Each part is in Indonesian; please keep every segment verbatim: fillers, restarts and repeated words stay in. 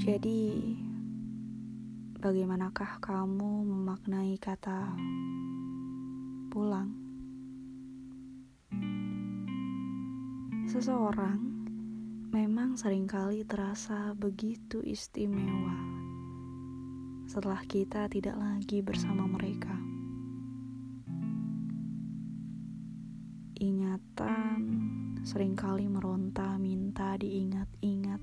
Jadi, bagaimanakah kamu memaknai kata pulang? Seseorang memang seringkali terasa begitu istimewa setelah kita tidak lagi bersama mereka. Ingatan seringkali meronta minta diingat-ingat.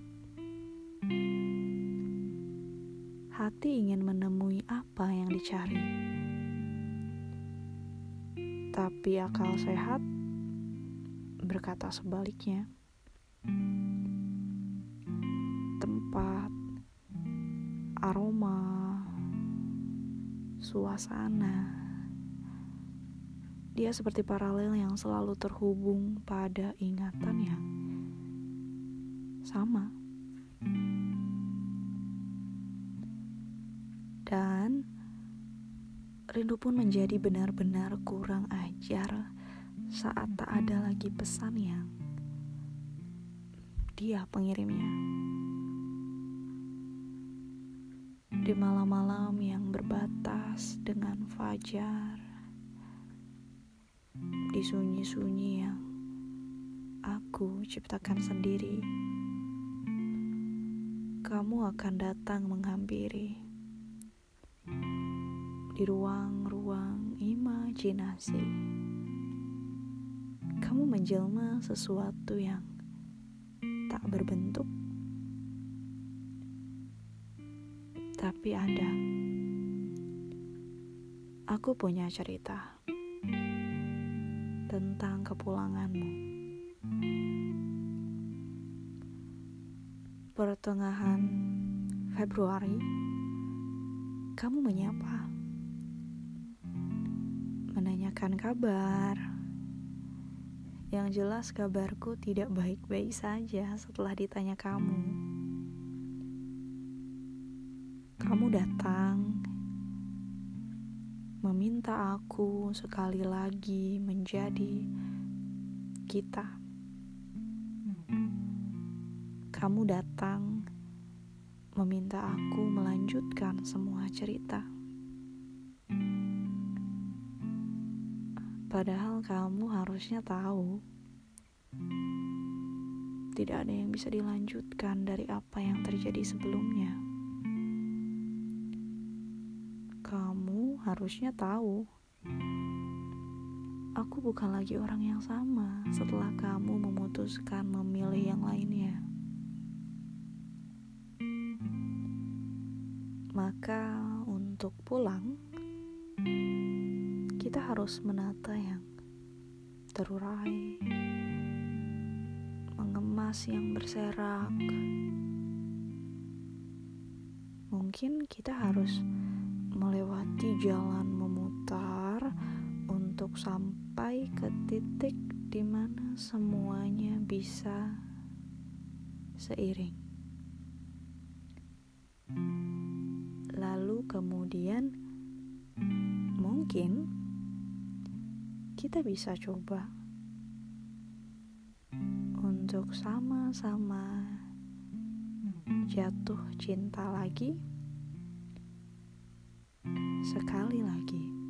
Hati ingin menemui apa yang dicari, tapi akal sehat berkata sebaliknya. Tempat, aroma, suasana, dia seperti paralel yang selalu terhubung pada ingatan yang sama. Dan rindu pun menjadi benar-benar kurang ajar saat tak ada lagi pesan yang dia pengirimnya. Di malam-malam yang berbatas dengan fajar, di sunyi-sunyi yang aku ciptakan sendiri, kamu akan datang menghampiri. Di ruang-ruang imajinasi, kamu menjelma sesuatu yang tak berbentuk, tapi ada. Aku punya cerita tentang kepulanganmu. Pertengahan Februari, kamu menyapa, menanyakan kabar. Yang jelas kabarku tidak baik-baik saja setelah ditanya kamu. Kamu datang meminta aku sekali lagi menjadi kita. Kamu datang meminta aku melanjutkan semua cerita. Padahal kamu harusnya tahu, tidak ada yang bisa dilanjutkan dari apa yang terjadi sebelumnya. Kamu harusnya tahu, aku bukan lagi orang yang sama setelah kamu memutuskan memilih yang lainnya. Maka untuk pulang, kita harus menata yang terurai, mengemas yang berserak. Mungkin kita harus melewati jalan memutar untuk sampai ke titik di mana semuanya bisa seiring. Lalu kemudian mungkin kita bisa coba untuk sama-sama jatuh cinta lagi, sekali lagi.